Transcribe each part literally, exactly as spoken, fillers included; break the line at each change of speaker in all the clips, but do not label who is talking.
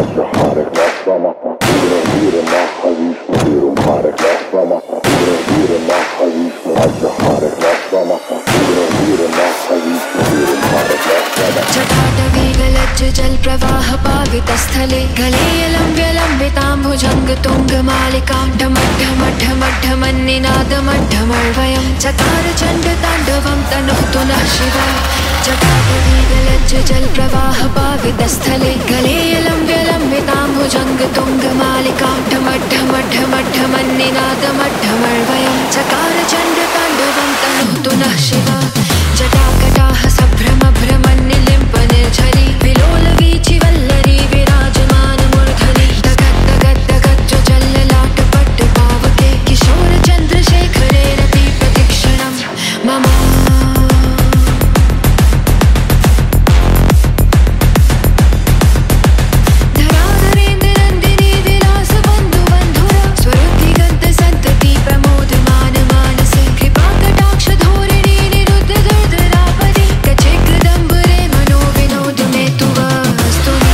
जल प्रवाह पावितस्थले गलेयलं व्यलम्बिताम्बुजङ्गतुङ्गमालिकां ढमढमढमढमन्निनादमढमर्वयं चकार चण्डताण्डवं तनोतु नः शिवा जटाटवीगलज्ज जल प्रवाह पावितस्थले गलेयलं व्यलम्बिताम्बुजङ्गतुङ्गमालिकां ढमढमढमढमन्निनादमढमर्वयं चकार चण्डताण्डवं तनोतु नः शिवा जटाकटाः सम्भ्रमभ्रमन्निलिम्पनिर्झरी विलोलवीचि वल्लरी विराजमानमूर्धनि दगद्दगद्दगज्ज्वललाटपट्टपावके किशोरचन्द्रशेखरे रतिप्रतिक्षणं मम धराधरेन्द्रनन्दिनी विलासबन्धुबन्धुर स्वरुद्धिगन्तसन्तति प्रमोदमान मानसे कृपाकटाक्षधोरिणी निरुद्धदुर्धरापदि कचेकृदम्बरे मनो विनोदने तु वस्तुनि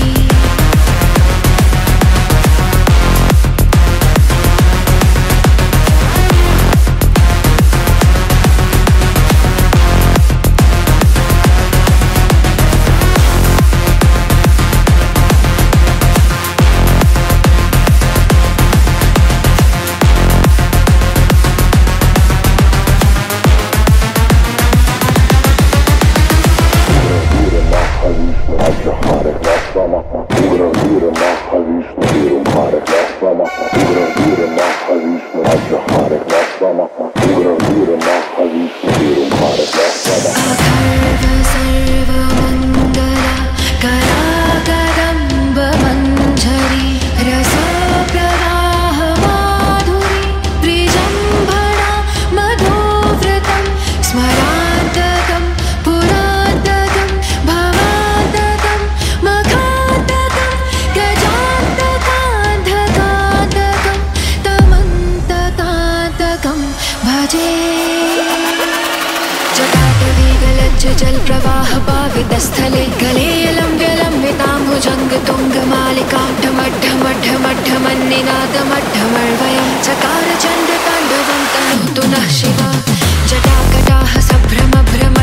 करागदम्बमञ्जरी रसप्रवाह माधुरी प्रिजम्भणा मधुव्रतं स्मरान्तकं पुरान्तकं भवान्तकं मखान्तकं गजान्तकान्धकान्तकं तमन्तकान्तकं भजे जटाटवीगलज्ज जल प्रवाह पावितस्थले गलेयलं व्यलम्बिताम्बुजङ्गतुङ्गमालिकां ढमढमढमढमन्निनादमढमर्वयं चकार चण्डताण्डवं तनोतु नः शिवा जटाकटाः सम्भ्रमभ्रम